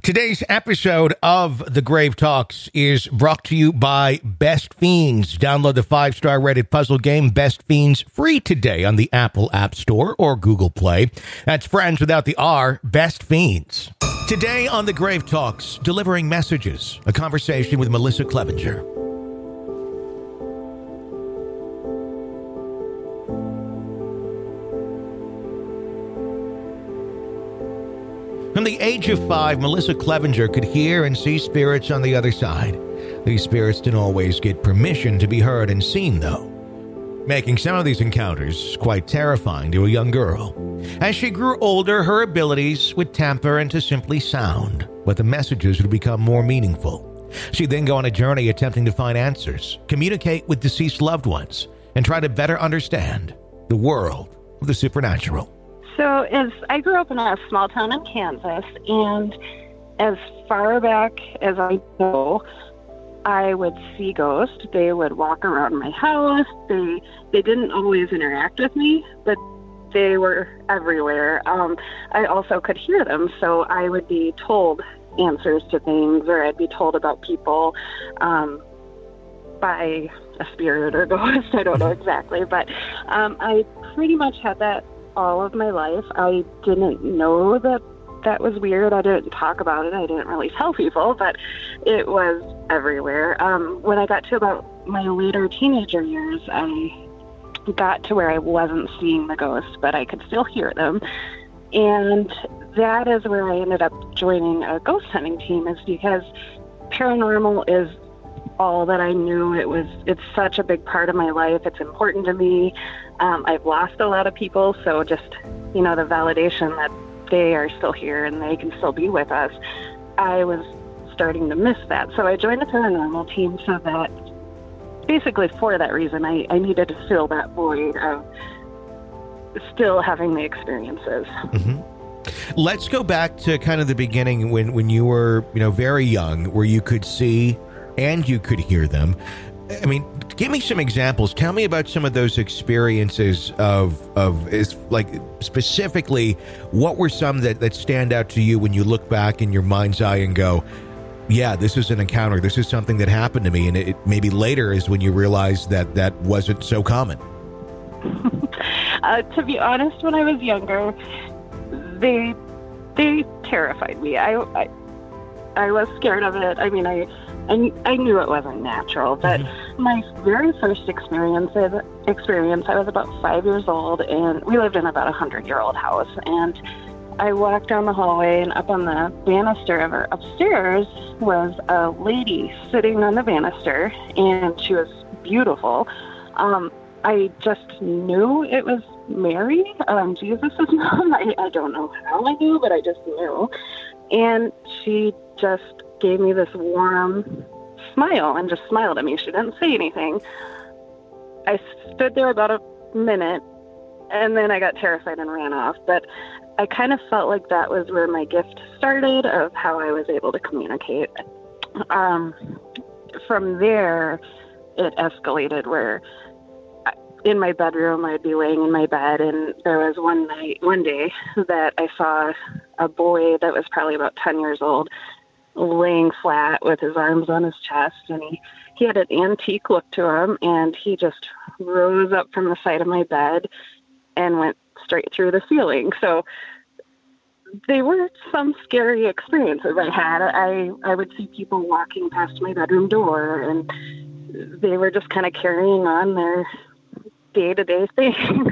Today's episode of The Grave Talks is brought to you by Best Fiends. Download the 5-star rated puzzle game Best Fiends free today on the Apple App Store or Google Play. That's friends without the R, Best Fiends. Today on The Grave Talks, delivering messages, a conversation with Melissa Clevenger. From the age of 5, Melissa Clevenger could hear and see spirits on the other side. These spirits didn't always get permission to be heard and seen, though, making some of these encounters quite terrifying to a young girl. As she grew older, her abilities would temper into simply sound, but the messages would become more meaningful. She'd then go on a journey attempting to find answers, communicate with deceased loved ones, and try to better understand the world of the supernatural. So as I grew up in a small town in Kansas, and as far back as I know, I would see ghosts. They would walk around my house. They didn't always interact with me, but they were everywhere. I also could hear them, so I would be told answers to things, or I'd be told about people by a spirit or ghost. I don't know exactly, but I pretty much had that all of my life. I didn't know that was weird. I didn't talk about it. I didn't really tell people, but it was everywhere. When I got to about my later teenager years, I got to where I wasn't seeing the ghosts, but I could still hear them. And that is where I ended up joining a ghost hunting team, is because paranormal is all that I knew. It's such a big part of my life. It's important to me. I've lost a lot of people, so just, the validation that they are still here and they can still be with us, I was starting to miss that. So I joined the paranormal team so that, basically for that reason, I needed to fill that void of still having the experiences. Mm-hmm. Let's go back to kind of the beginning when you were, very young, where you could see and you could hear them. I mean, give me some examples. Tell me about some of those experiences specifically, what were some that stand out to you when you look back in your mind's eye and go, yeah, this is an encounter. This is something that happened to me. And it maybe later is when you realize that wasn't so common. To be honest, when I was younger, they terrified me. I was scared of it. I mean, I knew it wasn't natural, but my very first experience, I was about 5 years old, and we lived in about 100-year-old house, and I walked down the hallway, and up on the banister of our upstairs was a lady sitting on the banister, and she was beautiful. I just knew it was Mary, Jesus' mom. I don't know how I knew, but I just knew. And she just gave me this warm smile and just smiled at me. She didn't say anything. I stood there about a minute, and then I got terrified and ran off. But I kind of felt like that was where my gift started, of how I was able to communicate. From there, it escalated where in my bedroom, I'd be laying in my bed, and there was one day that I saw a boy that was probably about 10 years old laying flat with his arms on his chest, and he had an antique look to him, and he just rose up from the side of my bed and went straight through the ceiling. So they were some scary experiences I had. I would see people walking past my bedroom door, and they were just kind of carrying on their day-to-day things.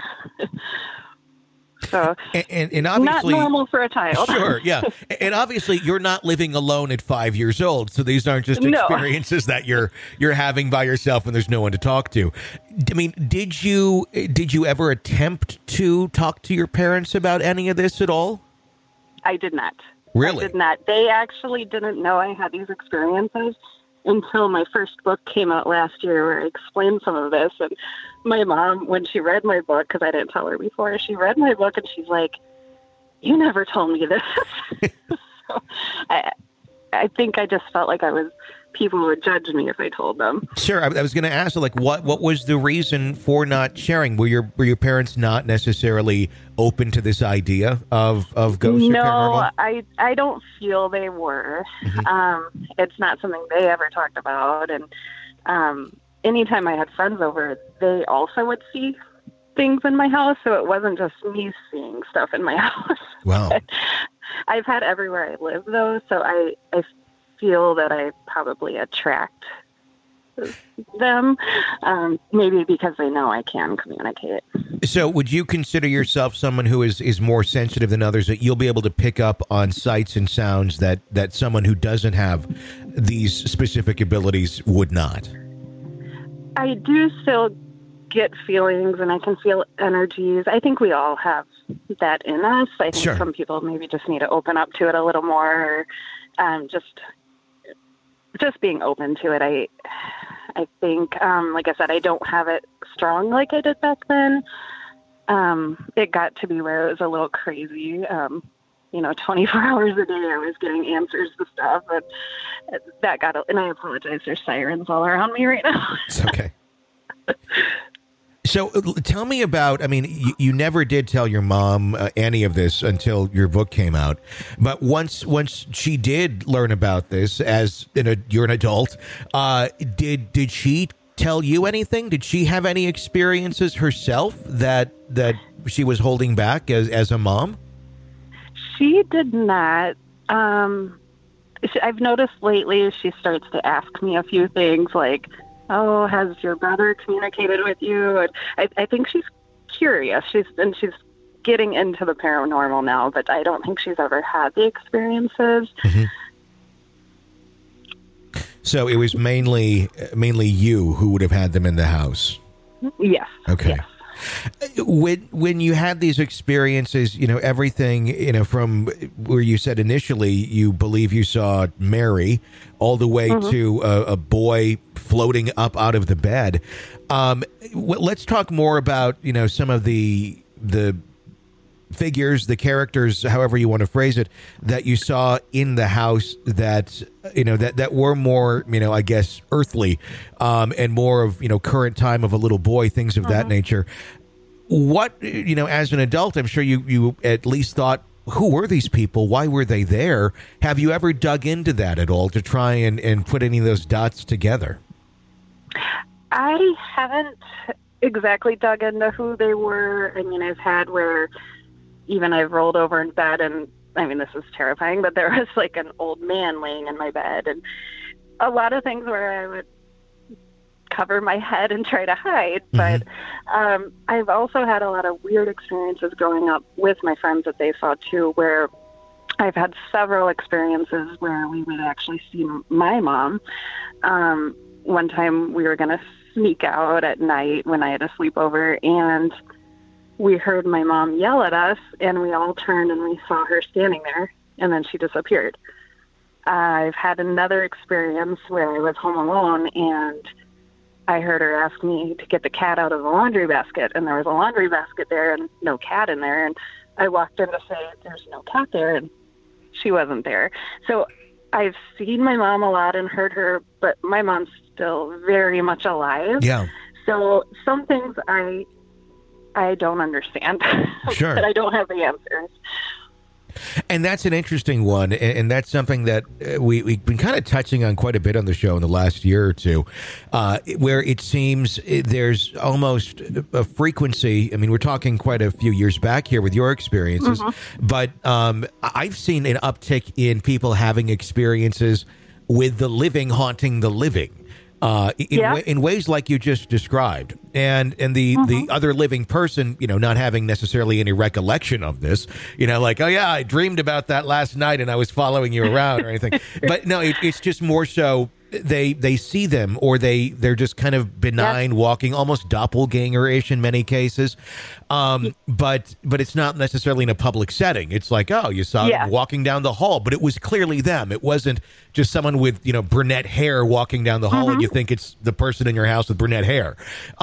So, and obviously, not normal for a child. Sure, yeah. And obviously, you're not living alone at 5 years old, so these aren't just experiences that you're having by yourself when there's no one to talk to. I mean, did you ever attempt to talk to your parents about any of this at all? I did not. Really? I did not. They actually didn't know I had these experiences until my first book came out last year, where I explained some of this. And my mom, when she read my book, because I didn't tell her before, she read my book and she's like, "You never told me this." So I think I just felt like I was people would judge me if I told them. Sure. I was going to ask, like, what was the reason for not sharing? Were your parents not necessarily open to this idea of ghosts or paranormal? No, I don't feel they were. It's not something they ever talked about. And anytime I had friends over, they also would see things in my house. So it wasn't just me seeing stuff in my house. Wow. I've had everywhere I live, though. So I feel that I probably attract them, maybe because they know I can communicate. So would you consider yourself someone who is more sensitive than others, that you'll be able to pick up on sights and sounds that someone who doesn't have these specific abilities would not? I do still get feelings, and I can feel energies. I think we all have that in us. I think Sure. some people maybe just need to open up to it a little more, or just being open to it. I think, like I said, I don't have it strong like I did back then. It got to be where it was a little crazy. 24 hours a day I was getting answers to stuff, but that got, and I apologize, there's sirens all around me right now. It's okay. So tell me about, I mean, you never did tell your mom any of this until your book came out. But once she did learn about this, you're an adult, did she tell you anything? Did she have any experiences herself that she was holding back as a mom? She did not. I've noticed lately she starts to ask me a few things like, oh, has your brother communicated with you? And I think she's curious. She's getting into the paranormal now, but I don't think she's ever had the experiences. Mm-hmm. So it was mainly you who would have had them in the house. Yes. Okay. Yes. When you had these experiences, everything, from where you said initially you believe you saw Mary all the way to a boy floating up out of the bed. Let's talk more about, some of the figures, the characters, however you want to phrase it, that you saw in the house that were more, I guess, earthly, and more of, current time of a little boy, things of that nature. What, as an adult, I'm sure you at least thought, who were these people? Why were they there? Have you ever dug into that at all to try and put any of those dots together? I haven't exactly dug into who they were. I mean, I've had where even I've rolled over in bed, and I mean, this is terrifying, but there was like an old man laying in my bed, and a lot of things where I would cover my head and try to hide. But I've also had a lot of weird experiences growing up with my friends that they saw too, where I've had several experiences where we would actually see my mom. One time we were going to sneak out at night when I had a sleepover, and we heard my mom yell at us, and we all turned and we saw her standing there, and then she disappeared. I've had another experience where I was home alone, and I heard her ask me to get the cat out of the laundry basket, and there was a laundry basket there and no cat in there. And I walked in to say, there's no cat there, and she wasn't there. So I've seen my mom a lot and heard her, but my mom's still very much alive. Yeah. So some things I don't understand. Sure. But I don't have the answers. And that's an interesting one, and that's something that we've been kind of touching on quite a bit on the show in the last year or two, where it seems there's almost a frequency. I mean, we're talking quite a few years back here with your experiences, but I've seen an uptick in people having experiences with the living haunting the living. In ways like you just described, and the other living person, not having necessarily any recollection of this, like, oh yeah, I dreamed about that last night and I was following you around or anything. But no, it's just more so they see them, or they're just kind of benign walking, almost doppelganger-ish in many cases. But it's not necessarily in a public setting. It's like, oh, you saw them walking down the hall, but it was clearly them. It wasn't just someone with, brunette hair walking down the hall and you think it's the person in your house with brunette hair.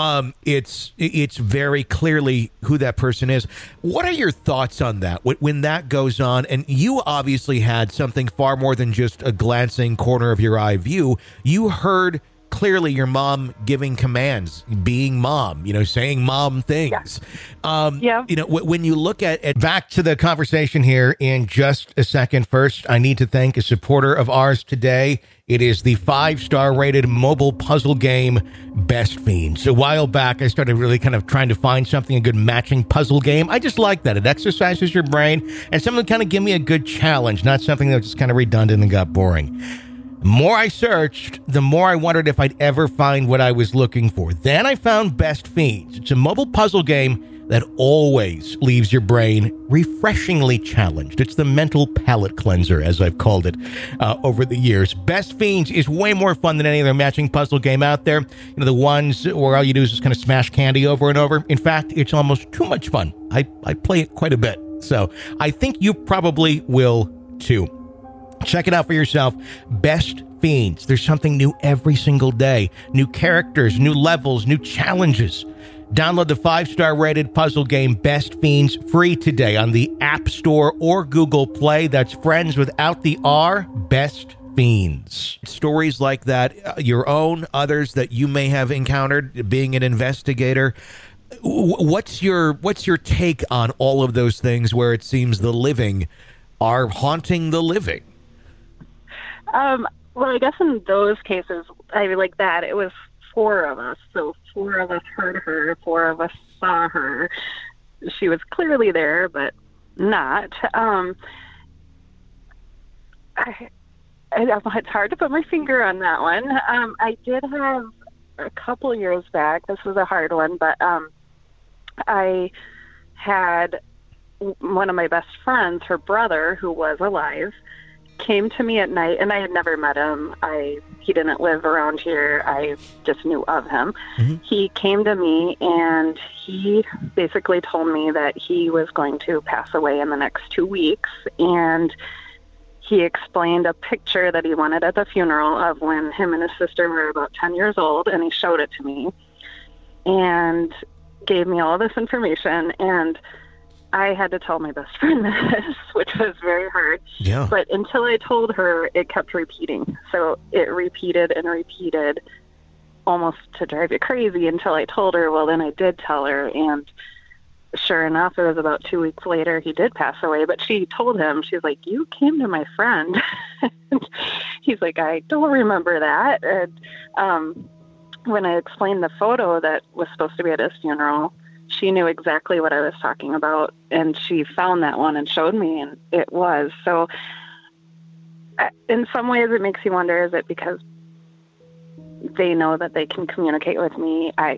It's very clearly who that person is. What are your thoughts on that when that goes on? And you obviously had something far more than just a glancing corner of your eye view. you heard clearly your mom giving commands, being mom, saying mom things. Yeah. When you look at back to the conversation here in just a second. First, I need to thank a supporter of ours today. It is the 5-star rated mobile puzzle game, Best Fiends. A while back, I started really kind of trying to find something, a good matching puzzle game. I just like that. It exercises your brain and something kind of give me a good challenge, not something that was just kind of redundant and got boring. The more I searched, the more I wondered if I'd ever find what I was looking for. Then I found Best Fiends. It's a mobile puzzle game that always leaves your brain refreshingly challenged. It's the mental palate cleanser, as I've called it over the years. Best Fiends is way more fun than any other matching puzzle game out there. The ones where all you do is just kind of smash candy over and over. In fact, it's almost too much fun. I play it quite a bit. So I think you probably will too. Check it out for yourself. Best Fiends. There's something new every single day. New characters, new levels, new challenges. Download the 5-star rated puzzle game Best Fiends free today on the App Store or Google Play. That's friends without the R. Best Fiends. Stories like that, your own, others that you may have encountered being an investigator. What's your take on all of those things where it seems the living are haunting the living? Well, I guess in those cases, like that, it was 4 of us. So 4 of us heard her, 4 of us saw her. She was clearly there, but not. It's hard to put my finger on that one. I did have a couple years back, this was a hard one, but I had one of my best friends, her brother, who was alive, came to me at night, and I had never met him. He didn't live around here. I just knew of him. Mm-hmm. He came to me, and he basically told me that he was going to pass away in the next 2 weeks, and he explained a picture that he wanted at the funeral of when him and his sister were about 10 years old, and he showed it to me and gave me all this information, and I had to tell my best friend this, which was very hard. Yeah. But until I told her, it kept repeating. So it repeated and repeated almost to drive you crazy until I told her. Well, then I did tell her. And sure enough, it was about 2 weeks later, he did pass away. But she told him, she's like, you came to my friend. He's like, I don't remember that. And when I explained the photo that was supposed to be at his funeral, she knew exactly what I was talking about, and she found that one and showed me, and it was. So in some ways it makes you wonder, is it because they know that they can communicate with me? I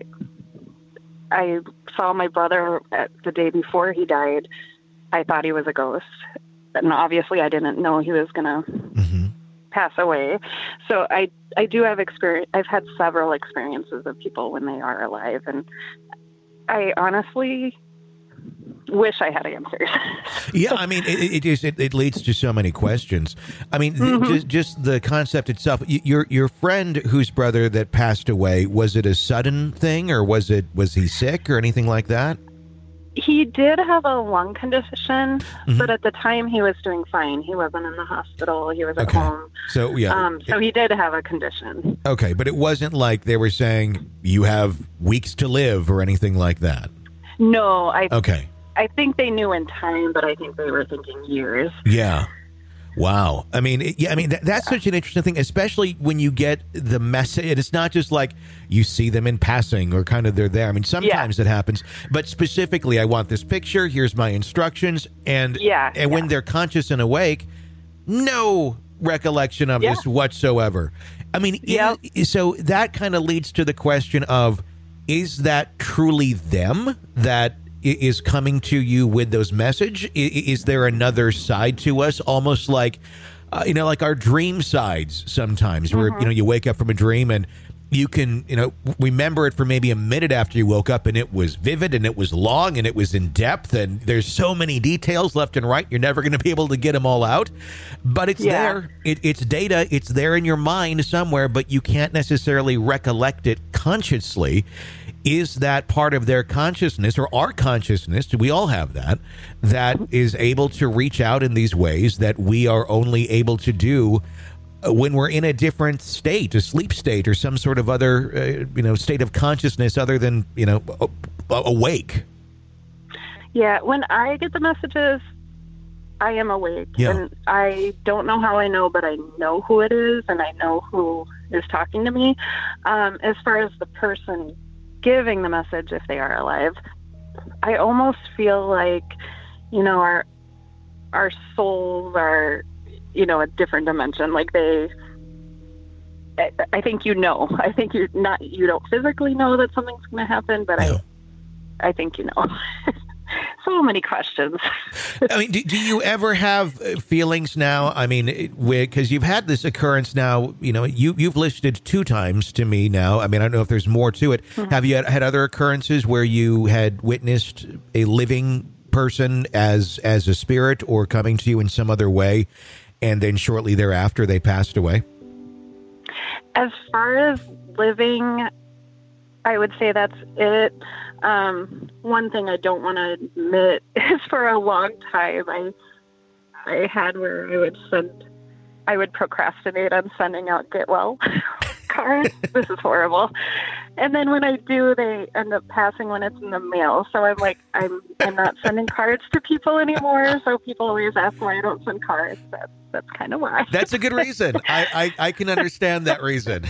saw my brother the day before he died. I thought he was a ghost, and obviously I didn't know he was going to pass away. So I do have experience. I've had several experiences of people when they are alive, and I honestly wish I had answers. Yeah, I mean, it leads to so many questions. I mean, just the concept itself. Your friend whose brother that passed away, was it a sudden thing, or was he sick or anything like that? He did have a lung condition, but at the time he was doing fine. He wasn't in the hospital. He was at home. So, yeah. So he did have a condition. Okay, but it wasn't like they were saying you have weeks to live or anything like that? No. Okay. I think they knew in time, but I think they were thinking years. Yeah. Wow. I mean, that's such an interesting thing, especially when you get the message. It's not just like you see them in passing or kind of they're there. I mean, sometimes it happens, but specifically, I want this picture. Here's my instructions. And when they're conscious and awake, no recollection of this whatsoever. I mean, so that kind of leads to the question of, is that truly them that is coming to you with those message? Is there another side to us, almost like, like our dream sides sometimes, where, you wake up from a dream and you can, remember it for maybe a minute after you woke up, and it was vivid and it was long and it was in depth, and there's so many details left and right. You're never going to be able to get them all out, but it's there. It's data. It's there in your mind somewhere, but you can't necessarily recollect it consciously. Is that part of their consciousness, or our consciousness, we all have that is able to reach out in these ways that we are only able to do when we're in a different state, a sleep state, or some sort of other, state of consciousness other than, awake. Yeah, when I get the messages, I am awake. Yeah. And I don't know how I know, but I know who it is, and I know who is talking to me. As far as the person giving the message, if they are alive, I almost feel like, our souls are, a different dimension. Like I think I think you don't physically know that something's going to happen, but No. I think So many questions. I mean, do you ever have feelings now? I mean, because you've had this occurrence now, you've listed 2 times to me now. I mean, I don't know if there's more to it. Mm-hmm. Have you had other occurrences where you had witnessed a living person as a spirit or coming to you in some other way, and then shortly thereafter they passed away? As far as living, I would say that's it. One thing I don't want to admit is for a long time I had where I would procrastinate on sending out get well cards. This is horrible. And then when I do, they end up passing when it's in the mail. So I'm like, I'm not sending cards to people anymore. So people always ask why I don't send cards. That's kind of why. That's a good reason. I can understand that reason.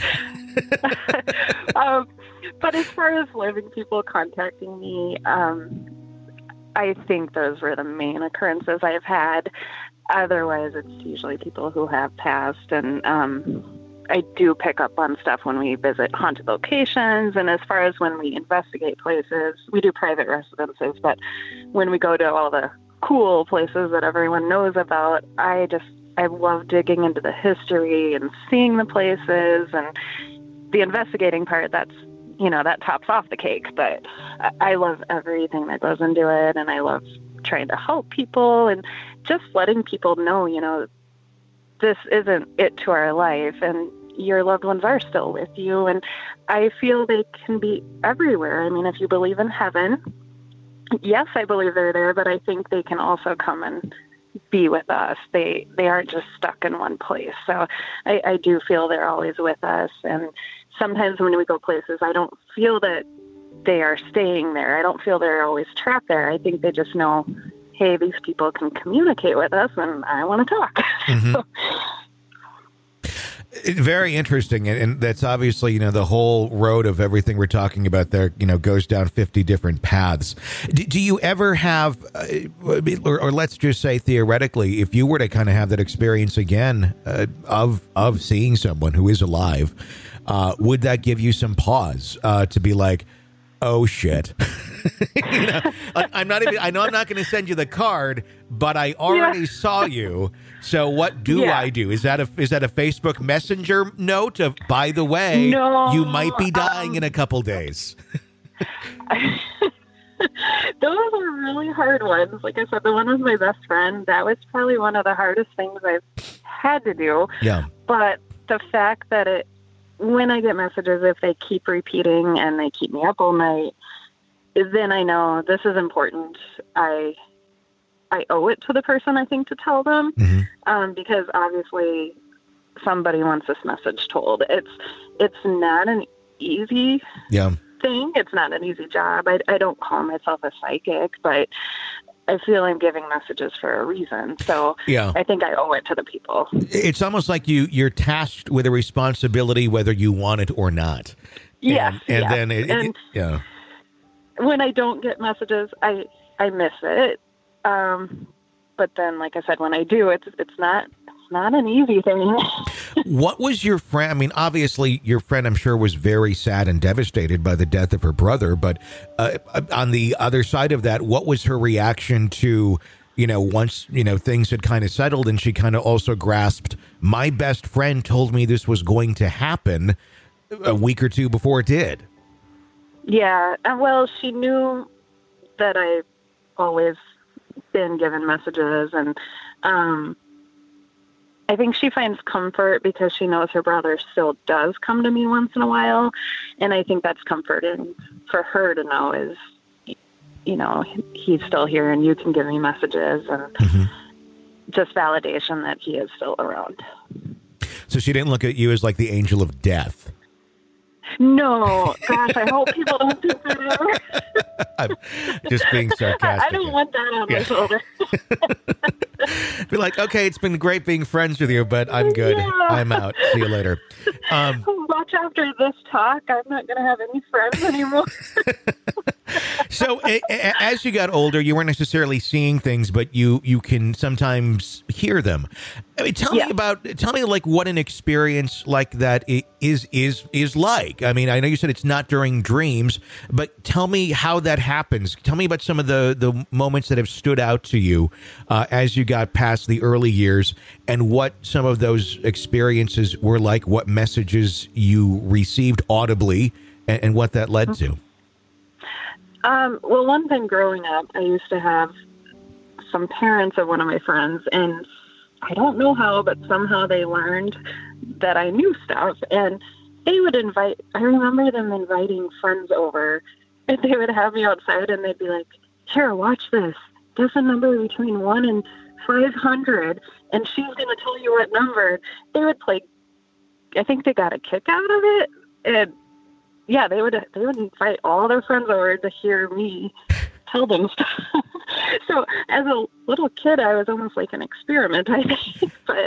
But as far as living people contacting me, I think those were the main occurrences I've had. Otherwise, it's usually people who have passed. And I do pick up on stuff when we visit haunted locations. And as far as when we investigate places, we do private residences. But when we go to all the cool places that everyone knows about, I love digging into the history and seeing the places. And the investigating part, that tops off the cake, but I love everything that goes into it, and I love trying to help people and just letting people know, this isn't it to our life, and your loved ones are still with you, and I feel they can be everywhere. I mean, if you believe in heaven, yes, I believe they're there, but I think they can also come and be with us. They aren't just stuck in one place. So I do feel they're always with us, and sometimes when we go places, I don't feel that they are staying there. I don't feel they're always trapped there. I think they just know, hey, these people can communicate with us, and I want to talk. Mm-hmm. Very interesting. And that's obviously, the whole road of everything we're talking about there, goes down 50 different paths. Do you ever have, or let's just say theoretically, if you were to kind of have that experience again of seeing someone who is alive, would that give you some pause to be like, oh shit? I know I'm not going to send you the card, but I already saw you. So what do I do? Is that a Facebook Messenger note of, by the way, you might be dying in a couple days? Those are really hard ones. Like I said, the one with my best friend, that was probably one of the hardest things I've had to do. Yeah. But the fact that when I get messages, if they keep repeating and they keep me up all night, then I know this is important. I owe it to the person, I think, to tell them, because obviously somebody wants this message told. It's not an easy thing. It's not an easy job. I don't call myself a psychic, but I feel I'm giving messages for a reason. So I think I owe it to the people. It's almost like you're tasked with a responsibility, whether you want it or not. Yeah. And then when I don't get messages, I miss it. But then, like I said, when I do, it's not an easy thing. What was your friend? I mean, obviously, your friend, I'm sure, was very sad and devastated by the death of her brother. But on the other side of that, what was her reaction to, once, things had kind of settled and she kind of also grasped, my best friend told me this was going to happen a week or two before it did? Yeah. Well, she knew that I always been given messages, and I think she finds comfort because she knows her brother still does come to me once in a while, and I think that's comforting for her to know is, he's still here and you can give me messages, and just validation that he is still around. So she didn't look at you as like the angel of death. No, gosh, I hope people don't think that ever. I'm just being sarcastic. I don't want that on my shoulder. Be like, okay, it's been great being friends with you, but I'm good. Yeah. I'm out. See you later. Watch after this talk. I'm not going to have any friends anymore. So as you got older, you weren't necessarily seeing things, but you can sometimes hear them. I mean, tell me like what an experience like that is like. I mean, I know you said it's not during dreams, but tell me how that happens. Tell me about some of the moments that have stood out to you as you got past the early years, and what some of those experiences were like, what messages you received audibly, and what that led to. Well, one thing growing up, I used to have some parents of one of my friends, and I don't know how, but somehow they learned that I knew stuff, and they would I remember them inviting friends over, and they would have me outside, and they'd be like, here, watch this. There's a number between 1 and 500, and she's going to tell you what number. They would play, I think they got a kick out of it, and yeah, they would invite all their friends over to hear me tell them stuff. So as a little kid, I was almost like an experiment, I think. But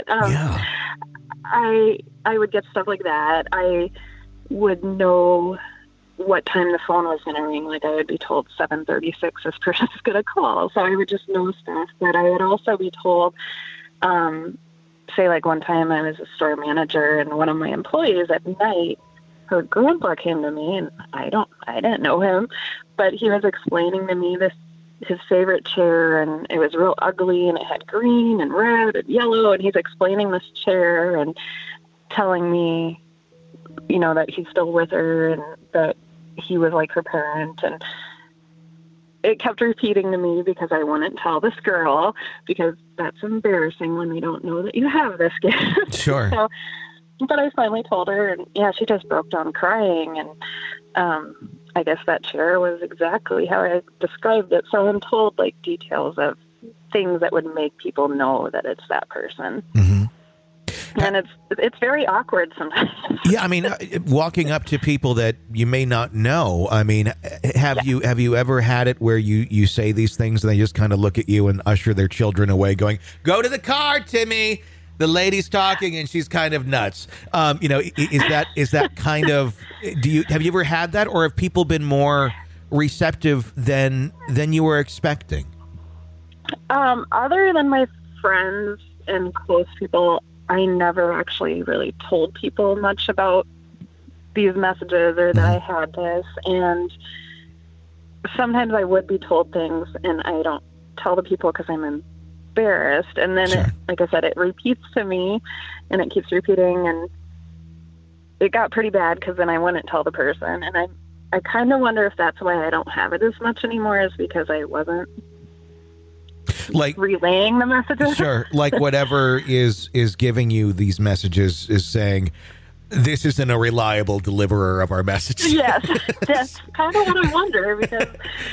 I would get stuff like that. I would know what time the phone was going to ring. Like I would be told 7:36, this person's going to call. So I would just know stuff. But I would also be told, say like one time I was a store manager, and one of my employees at night, her grandpa came to me, and I didn't know him, but he was explaining to me his favorite chair, and it was real ugly, and it had green and red and yellow, and he's explaining this chair and telling me, you know, that he's still with her and that he was like her parent. And it kept repeating to me because I wouldn't tell this girl, because that's embarrassing when they don't know that you have this gift. Sure. So, but I finally told her, and yeah, she just broke down crying. And I guess that chair was exactly how I described it. So I'm told like details of things that would make people know that it's that person. Mm-hmm. And it's very awkward sometimes. Yeah, I mean, walking up to people that you may not know. I mean, have you ever had it where you say these things and they just kind of look at you and usher their children away, going, "Go to the car, Timmy. The lady's talking and she's kind of nuts." You know, is that kind of, have you ever had that, or have people been more receptive than you were expecting? Other than my friends and close people, I never actually really told people much about these messages or that I had this. And sometimes I would be told things and I don't tell the people because I'm embarrassed. And then, Sure. like I said, it repeats to me and it keeps repeating. And it got pretty bad because then I wouldn't tell the person. And I kind of wonder if that's why I don't have it as much anymore, is because I wasn't like relaying the messages. Sure. Like whatever is giving you these messages is saying, this isn't a reliable deliverer of our message. Yes, that's kind of what I wonder, because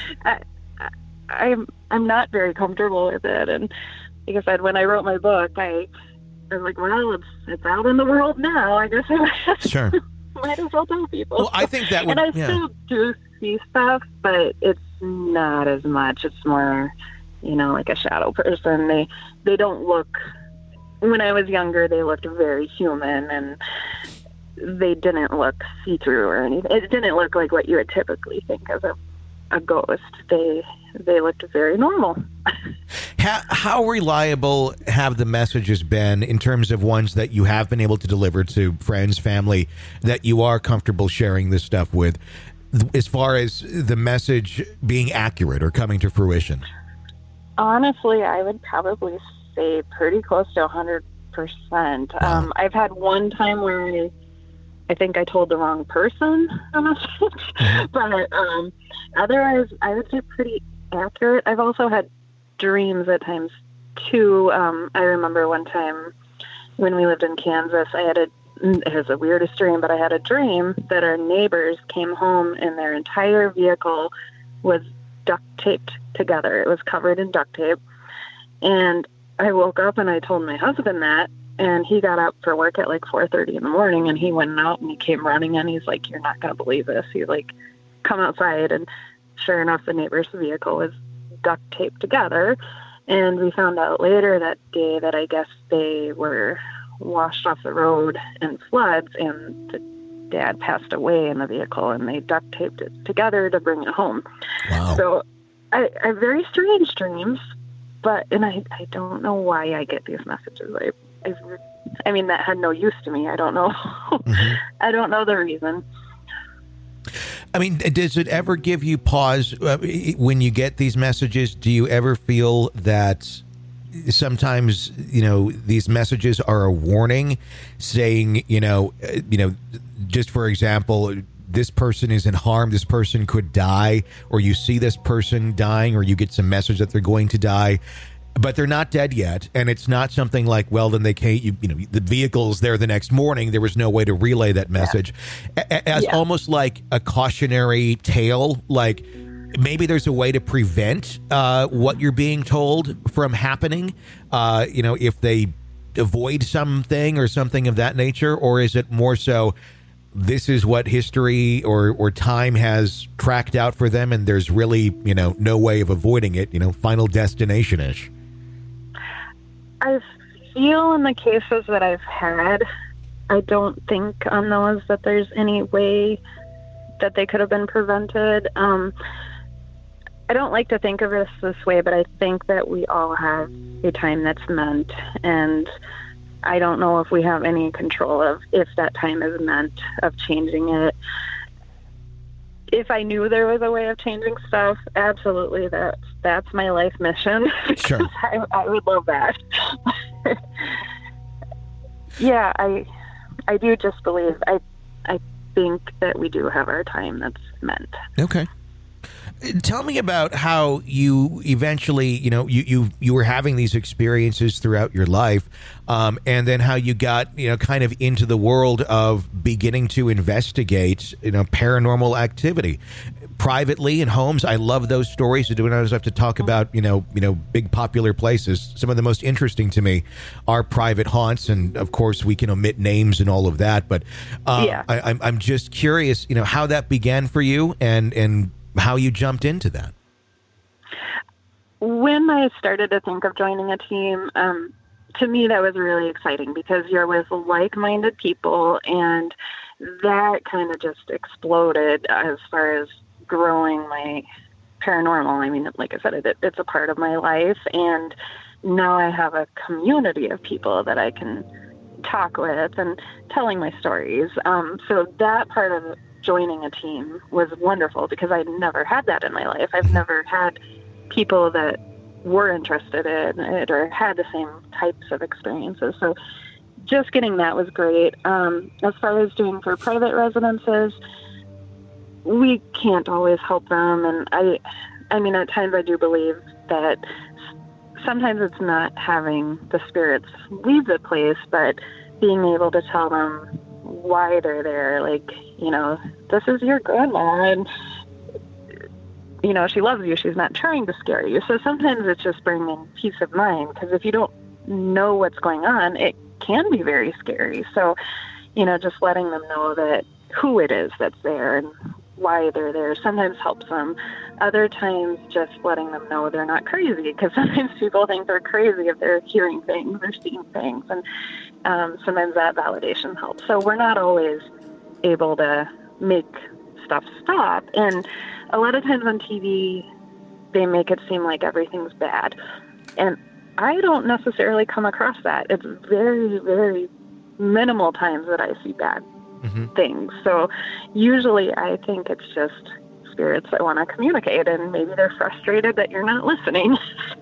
I'm not very comfortable with it. And like I said, when I wrote my book, I was like, well, it's out in the world now. I guess I Sure. might as well tell people. Well, I think that would, and I still do see stuff, but it's not as much. It's more, you know, like a shadow person. They don't look. When I was younger, they looked very human, and they didn't look see-through or anything. It didn't look like what you would typically think of a ghost. They looked very normal. How reliable have the messages been in terms of ones that you have been able to deliver to friends, family, that you are comfortable sharing this stuff with, as far as the message being accurate or coming to fruition? Honestly, I would probably say pretty close to 100%. Wow. I've had one time where I think I told the wrong person a message, but otherwise I would say pretty accurate. I've also had dreams at times too. I remember one time when we lived in Kansas, it was the weirdest dream, but I had a dream that our neighbors came home and their entire vehicle was duct taped together. It was covered in duct tape. And I woke up and I told my husband that, and he got up for work at like 4:30 in the morning, and he went out and he came running in. He's like, "You're not going to believe this." He's like, "Come outside." And sure enough, the neighbor's vehicle was duct taped together. And we found out later that day that I guess they were washed off the road in floods, and the dad passed away in the vehicle, and they duct taped it together to bring it home. Wow. So I have very strange dreams, and I don't know why I get these messages. I mean, that had no use to me. I don't know. Mm-hmm. I don't know the reason. I mean, does it ever give you pause when you get these messages? Do you ever feel that sometimes, these messages are a warning saying, just for example, this person is in harm, this person could die, or you see this person dying, or you get some message that they're going to die, but they're not dead yet. And it's not something like, well, then they can't, the vehicle's there the next morning. There was no way to relay that message. As almost like a cautionary tale, like maybe there's a way to prevent what you're being told from happening, if they avoid something or something of that nature, or is it more so this is what history or time has tracked out for them, and there's really, no way of avoiding it, Final Destination-ish? I feel in the cases that I've had, I don't think on those that there's any way that they could have been prevented. I don't like to think of it this way, but I think that we all have a time that's meant, and I don't know if we have any control of if that time is meant, of changing it. If I knew there was a way of changing stuff, absolutely, that's my life mission. Sure. I would love that. Yeah, I do just believe, I think that we do have our time that's meant. Okay. Tell me about how you eventually, you were having these experiences throughout your life, and then how you got, kind of into the world of beginning to investigate, paranormal activity privately in homes. I love those stories. I don't always have to talk about, big popular places. Some of the most interesting to me are private haunts, and of course we can omit names and all of that. But I'm just curious, how that began for you, and how you jumped into that. When I started to think of joining a team, to me that was really exciting because you're with like-minded people, and that kind of just exploded as far as growing my paranormal. I mean, like I said, it's a part of my life, and now I have a community of people that I can talk with and telling my stories. So that part of joining a team was wonderful because I never had that in my life. I've never had people that were interested in it or had the same types of experiences. So just getting that was great. As far as doing for private residences, we can't always help them. And I mean, at times I do believe that sometimes it's not having the spirits leave the place, but being able to tell them why they're there. Like, this is your grandma, and, she loves you. She's not trying to scare you. So sometimes it's just bringing peace of mind, because if you don't know what's going on, it can be very scary. So, just letting them know that who it is that's there and why they're there sometimes helps them. Other times, just letting them know they're not crazy, because sometimes people think they're crazy if they're hearing things or seeing things, and sometimes that validation helps. So we're not always able to make stuff stop, and a lot of times on TV, they make it seem like everything's bad, and I don't necessarily come across that. It's very, very minimal times that I see bad things. So usually I think it's just spirits that want to communicate, and maybe they're frustrated that you're not listening.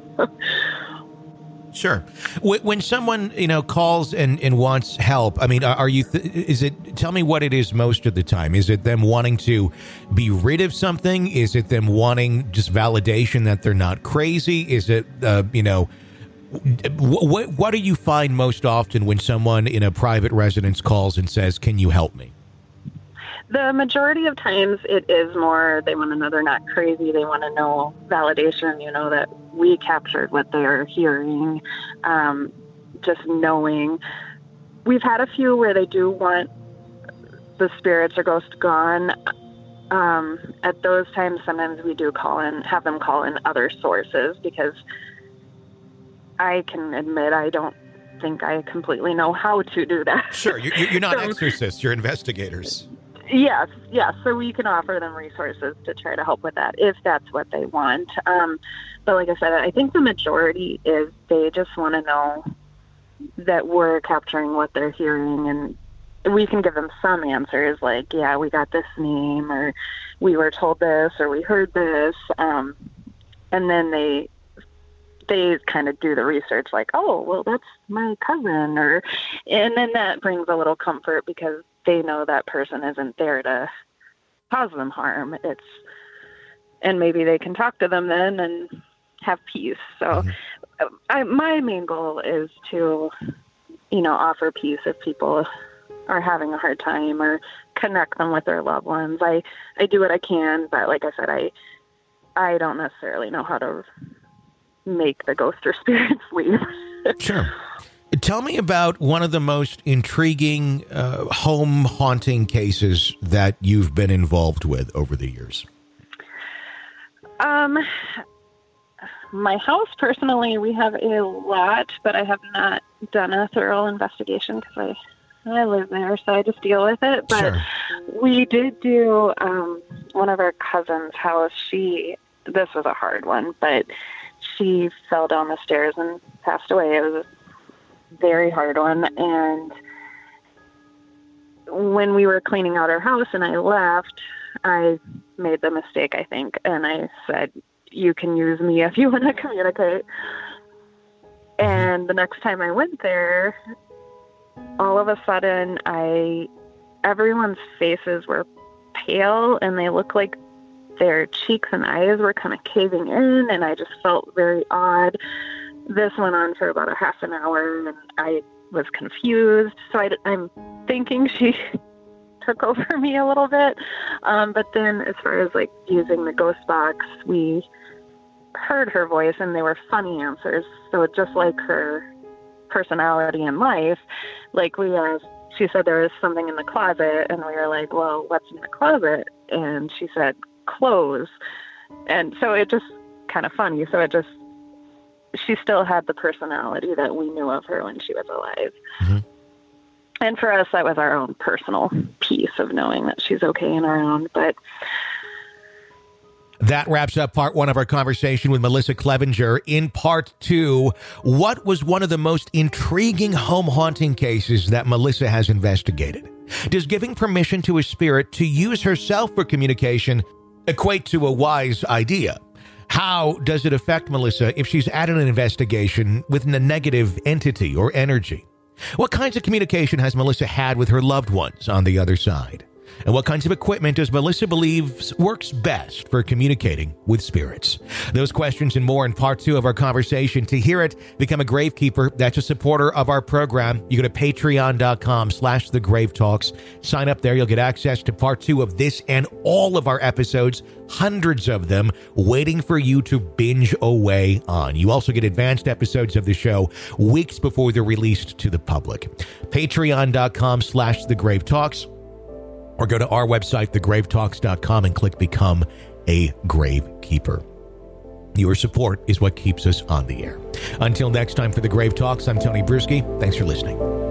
Sure. When someone, calls and wants help, I mean, are you, tell me what it is most of the time. Is it them wanting to be rid of something? Is it them wanting just validation that they're not crazy? Is it, what do you find most often when someone in a private residence calls and says, "Can you help me?" The majority of times it is more they want to know they're not crazy. They want to know validation, that we captured what they're hearing. just knowing. We've had a few where they do want the spirits or ghost gone. At those times, sometimes we do have them call in other sources, because I can admit I don't think I completely know how to do that. Sure, you're not exorcists, you're investigators. Yes. So we can offer them resources to try to help with that if that's what they want. But like I said, I think the majority is they just want to know that we're capturing what they're hearing, and we can give them some answers like, yeah, we got this name, or we were told this, or we heard this. And then they kind of do the research like, oh, well, that's my cousin. And then that brings a little comfort, because they know that person isn't there to cause them harm. And maybe they can talk to them then and have peace. So my main goal is to, offer peace if people are having a hard time, or connect them with their loved ones. I do what I can, but like I said, I don't necessarily know how to make the ghost or spirits leave. Sure. Tell me about one of the most intriguing home haunting cases that you've been involved with over the years. My house, personally, we have a lot, but I have not done a thorough investigation because I live there, so I just deal with it. But sure. We did do one of our cousins' house. This was a hard one, but she fell down the stairs and passed away. It was a very hard one. And when we were cleaning out our house and I left, I made the mistake, I think, and I said, you can use me if you want to communicate. And the next time I went there, all of a sudden, everyone's faces were pale, and they looked like their cheeks and eyes were kind of caving in, and I just felt very odd. This went on for about a half an hour, and I was confused. So I'm thinking she took over me a little bit. But then as far as like using the ghost box, we heard her voice, and they were funny answers. So just like her personality in life, like she said there was something in the closet, and we were like, well, what's in the closet? And she said, clothes. And so it just kind of funny. So she still had the personality that we knew of her when she was alive. Mm-hmm. And for us, that was our own personal piece of knowing that she's okay and around. But that wraps up part one of our conversation with Melissa Clevenger. In part two, what was one of the most intriguing home haunting cases that Melissa has investigated? Does giving permission to a spirit to use herself for communication equate to a wise idea? How does it affect Melissa if she's at an investigation with a negative entity or energy? What kinds of communication has Melissa had with her loved ones on the other side? And what kinds of equipment does Melissa believe works best for communicating with spirits? Those questions and more in part two of our conversation. To hear it, become a Gravekeeper. That's a supporter of our program. You go to patreon.com/thegravetalks. Sign up there. You'll get access to part two of this and all of our episodes, hundreds of them, waiting for you to binge away on. You also get advanced episodes of the show weeks before they're released to the public. Patreon.com/thegravetalks. Or go to our website, thegravetalks.com, and click Become a Gravekeeper. Your support is what keeps us on the air. Until next time for The Grave Talks, I'm Tony Bruschi. Thanks for listening.